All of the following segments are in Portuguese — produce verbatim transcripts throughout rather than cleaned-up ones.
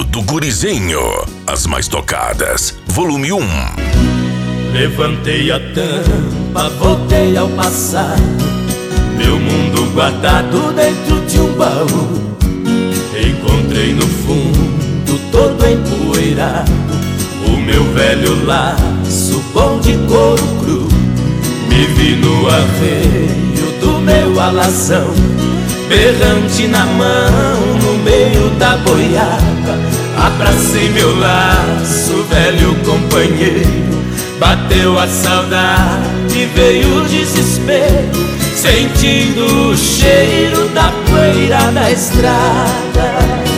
quatro do Gurizinho. As mais tocadas, volume um. Levantei a tampa, voltei ao passado, meu mundo guardado dentro de um baú. Encontrei no fundo, todo empoeirado, o meu velho laço bom de couro cru. Me vi no arreio do meu alazão, berrante na mão, no meio da boiada. Abracei meu laço, velho companheiro. Bateu a saudade, veio o desespero, sentindo o cheiro da poeira da estrada.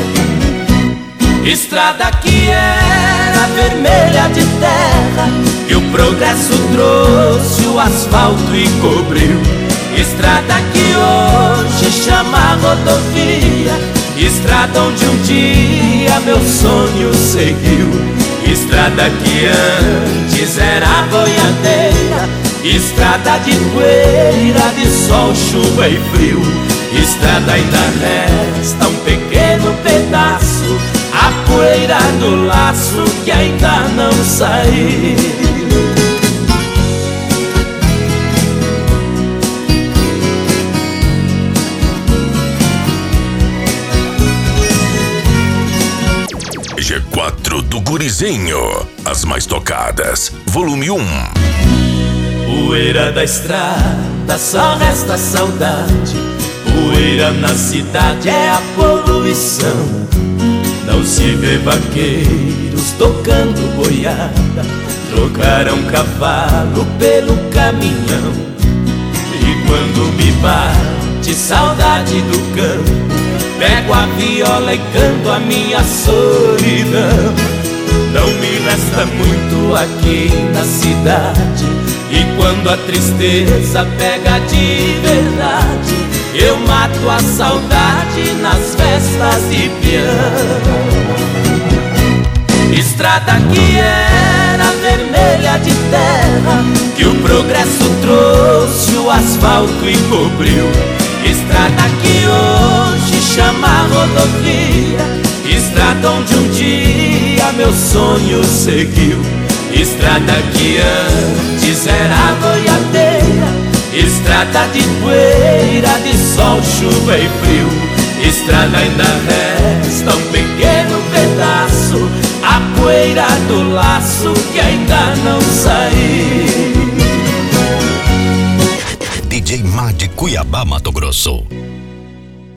Estrada que era vermelha de terra, que o progresso trouxe o asfalto e cobriu. Estrada que hoje chama rodovia, estrada onde um dia meu sonho seguiu. Estrada que antes era boiadeira, estrada de poeira, de sol, chuva e frio. Estrada ainda resta um pequeno pedaço, a poeira do laço que ainda não saiu. G quatro do Gurizinho. As mais tocadas, volume um. Poeira da estrada, só resta saudade. Poeira na cidade é a poluição. Não se vê vaqueiros tocando boiada, trocaram cavalo pelo caminhão. E quando me bate saudade do campo, pego a viola e canto a minha solidão. Não me resta muito aqui na cidade, e quando a tristeza pega de verdade, eu mato a saudade nas festas de peão. Estrada que era vermelha de terra, que o progresso trouxe o asfalto e cobriu. Estrada que hoje chama rodovia, estrada onde um dia meu sonho seguiu. Estrada que antes era boiadeira, estrada de poeira, de sol, chuva e frio. Estrada ainda resta um pequeno pedaço, a poeira do laço que ainda não saiu. D J Má de Cuiabá, Mato Grosso.